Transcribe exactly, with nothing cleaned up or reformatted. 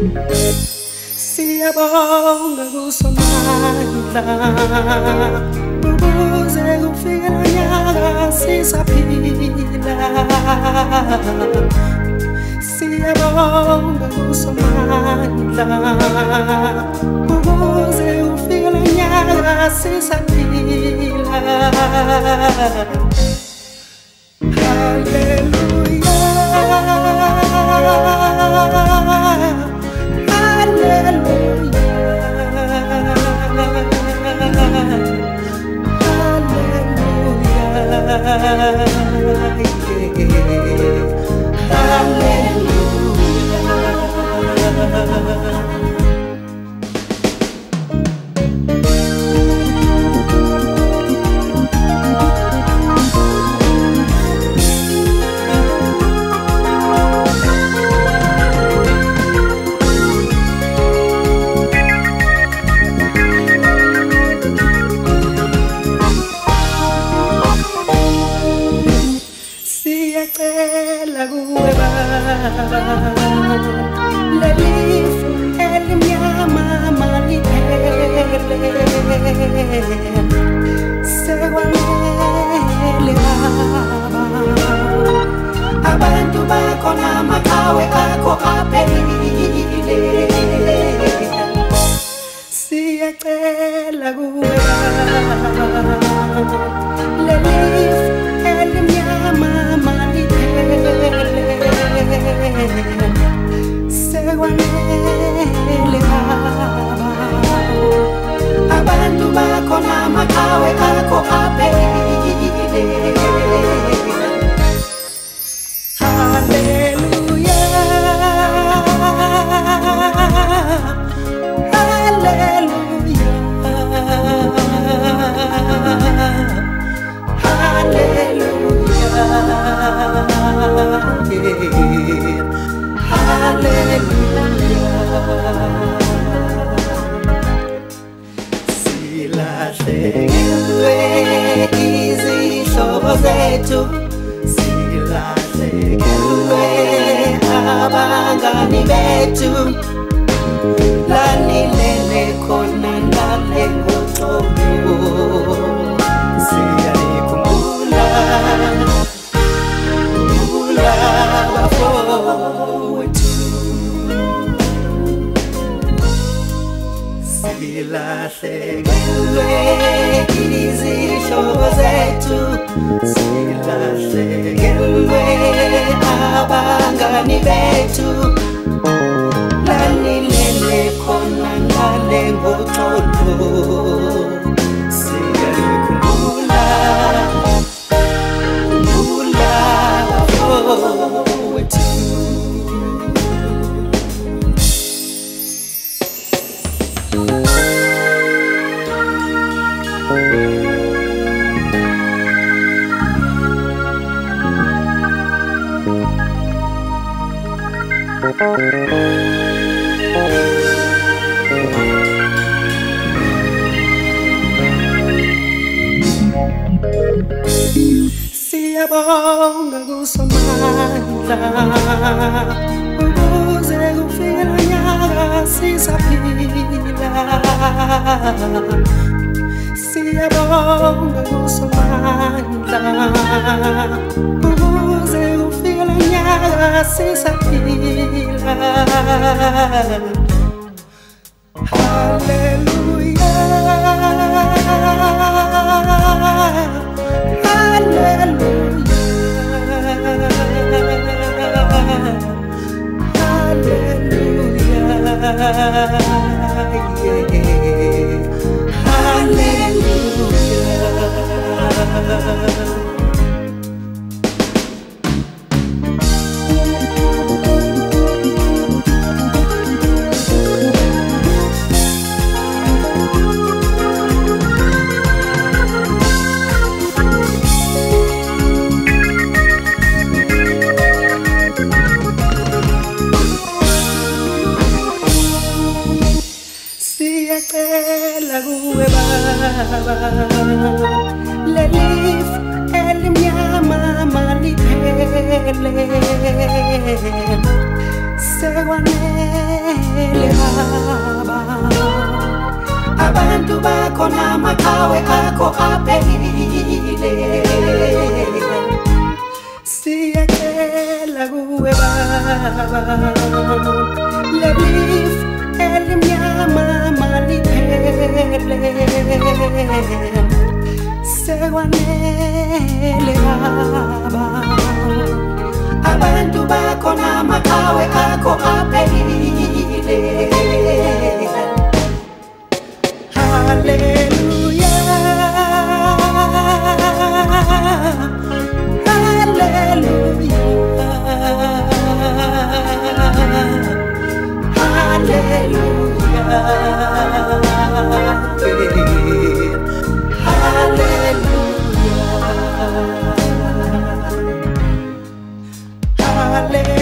Siyabonga kusomandla ukuze kufike lo nyaka sisaphila. Siyabonga kusomandla ukuze kufike lo nyaka sisaphila. Hallelujah, siyacela kuwe Baba, lelifu elimnyama maliphele, sekwanele Baba, abantu bakho namaqhawe akho aphelile. Siyacela kuwe Baba, lelifu elimnyama maliphele, sekwanele Baba, abantu bakho namaqhawe akho aphelile. Hallelujah, hallelujah, hallelujah, hallelujah. Silahlekelwe izihlobo zethu, silahlekelwe abangani bethu, lanilele khona ngale ngoxolo. Siyayikhumbula, khumbula bafowethu. Silahlekelwe izihlobo zethu, silahlekelwe abangani bethu, lanilele khona ngale ngoxolo. Siyayikhumbula, khumbula bafowethu. Siyabonga kusomandla ukuze kufike lo nyaka sisaphila. Siyabonga kusomandla ukuze kufike lo nyaka sisaphila. Hallelujah, hallelujah, hallelujah, hallelujah. Siyacela kuwe Baba, lelifu elimnyama maliphele, sekwanele bako na makawe ako apelile siyakela kuwe baba lelif elimnyama malipele sekwanele baba abantu bakho namakawe akho aphelile hallelujah hallelujah hallelujah hallelujah